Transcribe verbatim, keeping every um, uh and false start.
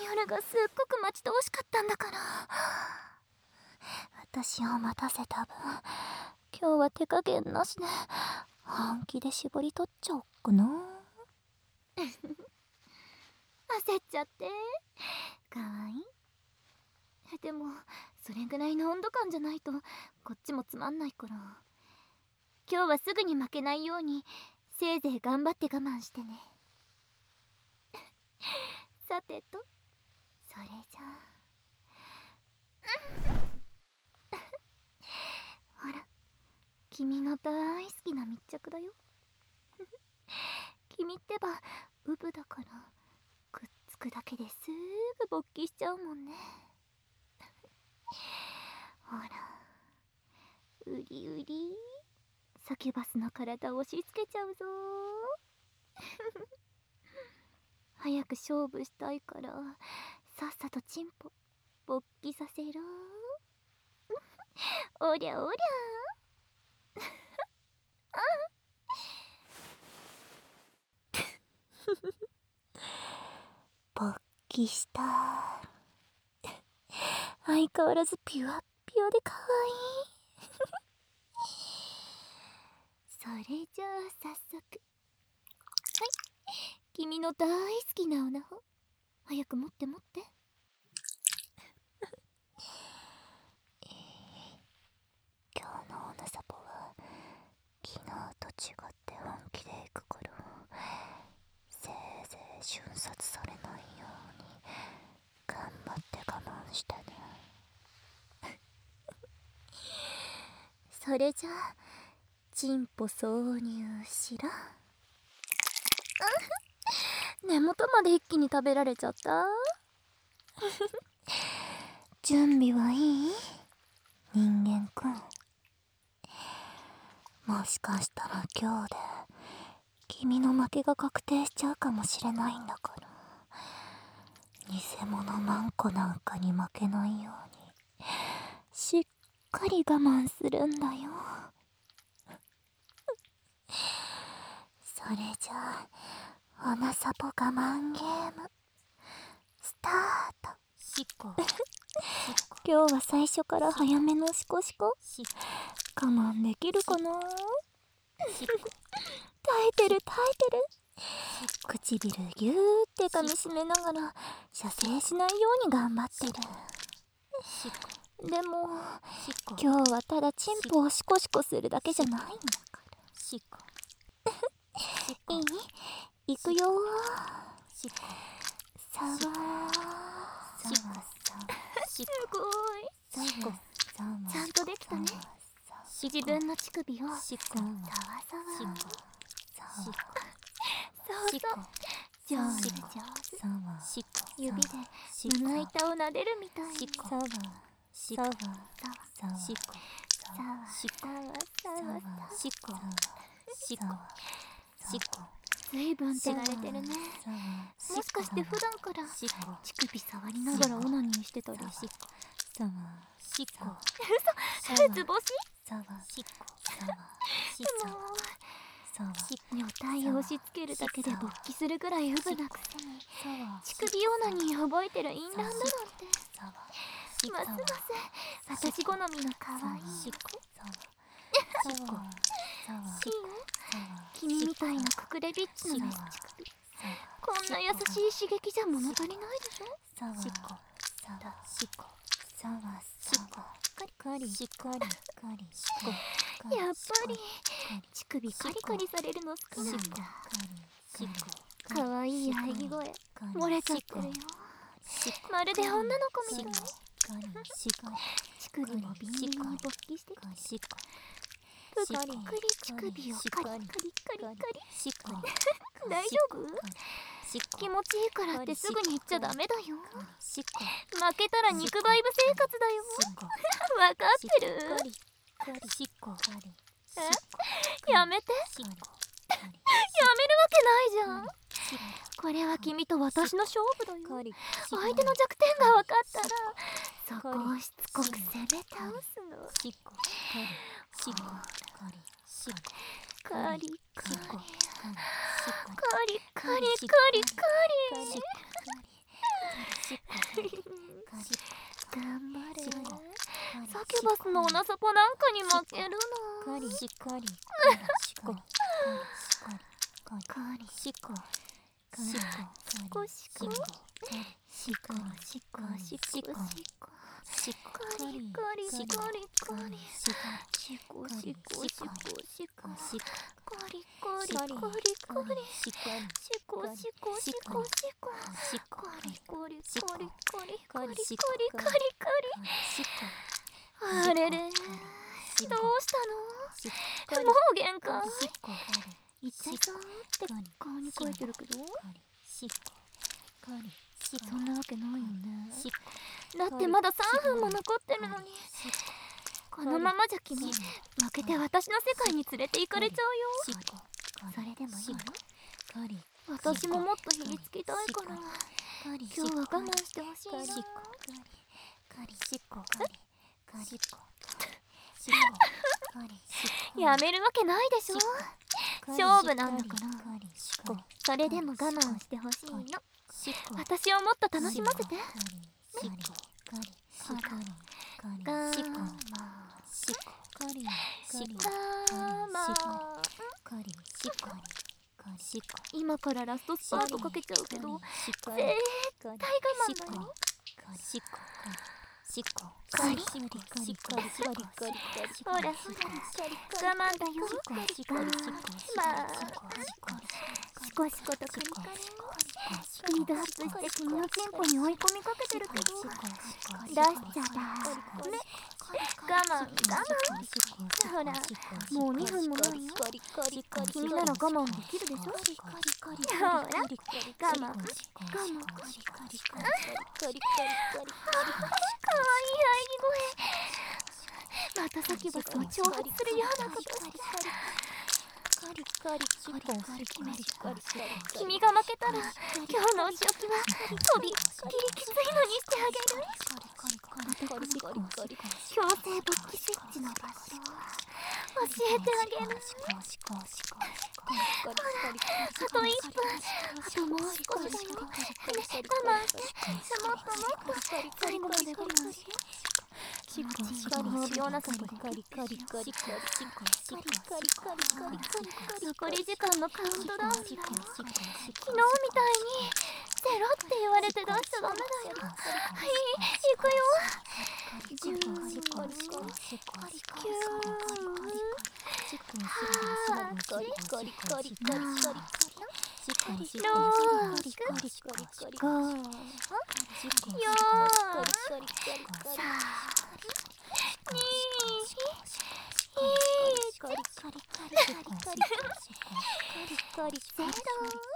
夜がすっごく待ち遠しかったんだから。私を待たせた分、今日は手加減なしで本気で絞り取っちゃおっかな。焦っちゃってかわいい。でもそれぐらいの温度感じゃないとこっちもつまんないから、今日はすぐに負けないようにせいぜい頑張って我慢してね。さてと、それじゃあほら、君の大好きな密着だよ。君ってばウブだからくっつくだけですぐ勃起しちゃうもんね。ほら、うりうりサキュバスの体を押し付けちゃうぞ。早く勝負したいからさっさとチンポ勃起させろ。おりゃおりゃ勃起した。相変わらずピュアピュアでかわいい。それじゃあ早速、はい、君の大好きなオナホ早く持って持って。えー、今日のオナサポは昨日と違って本気でいくから、せいぜい瞬殺されないように頑張って我慢してね。それじゃあチンポ挿入しろ。根元まで一気に食べられちゃった。準備はいい？人間くん。もしかしたら今日で君の負けが確定しちゃうかもしれないんだから、偽物マンコなんかに負けないようにしっかり我慢するんだよ。それじゃあオナサポ我慢ゲームスタート。シコ今日は最初から早めのシコシコ我慢できるかな。耐えてる耐えてる。唇ぎゅーって噛みしめながら射精しないように頑張ってる。でも今日はただチンポをシコシコするだけじゃないんだから。いい？いくよー。さわーすごい。ちゃんとできたね。自分の乳首をさわさわ。そうそう、上手上手。指で胸板を撫でるみたいに。さわさわさわずいぶん手がれてるね。もしかして普段から乳首触りながらオナニーしてたり。嘘、図星？もう女体を押し付けるだけで勃起するぐらいウブなくせに乳首オナニー覚えてるインランドなんて、ますます私好みの可愛い子。いいよ、君みたいな隠れリッチなメス乳首、こんな優しい刺激じゃ物足りないでしょ。やっぱり乳首カリカリされるの好きなんだ。かわいい喘ぎ声漏れちゃってるよ。まるで女の子みたい。乳首もビンビンに勃起してきて、ぷっくり乳首をカリカリカリカリ。大丈夫？気持ちいいからってすぐに言っちゃダメだよ。負けたら肉バイブ生活だよ。わかってる？え？やめて。やめるわけないじゃん。これは君と私の勝負だよ。相手の弱点が分かったらそこをしつこく攻め倒すの。カリカリカリカリカリカリカリ。 クバスのオナサポなんかに負けるの。 しっかりしこしこしこしこしこしこしこしこしこしこしこしこカリカリカリカリカリシコシコシコシコカリカリカリカリシコシコシコシコカリカリカリカリカリカリカリカリカリあれれどうしたの？もう限界いっちゃいそうって顔に書いてるけど、 そんなわけないよね。だってまださんぷんも残ってるのに。このままじゃ君負けて私の世界に連れて行かれちゃうよ。 それでもいいの？ 私ももっと火つきたいから今日は我慢してほしいな。やめるわけないでしょ。勝負なんだから。それでも我慢してほしいの。私をもっと楽しませて。ほら、我慢今からラストスパートかけちゃうけど絶対我慢だよ。カリカリカリカリカリカリほらほら我慢だよ。まあシコシコとカリカリスピードアップして君のチンポに追い込みかけてるけど出しちゃダメ。我慢我慢ほらもうにふんもないよ。君なら我慢できるでしょ。ほら我慢我慢かわいい喘ぎ声。またサキュバスを挑発するようなことして君が負けたら今日のお仕置きはとびっきりきついのにしてあげる。強制勃起スイッチの場所を教えてあげる。ほらあといっぷんあともう少しだよ。ね我慢してもっともっと最後まで我慢して。気持ちいいご褒美オナサポで残り時間のカウントダウンだよ。昨日みたいにゼロって言われて出しちゃダメだよ。はい行くよ。じゅうきゅうはち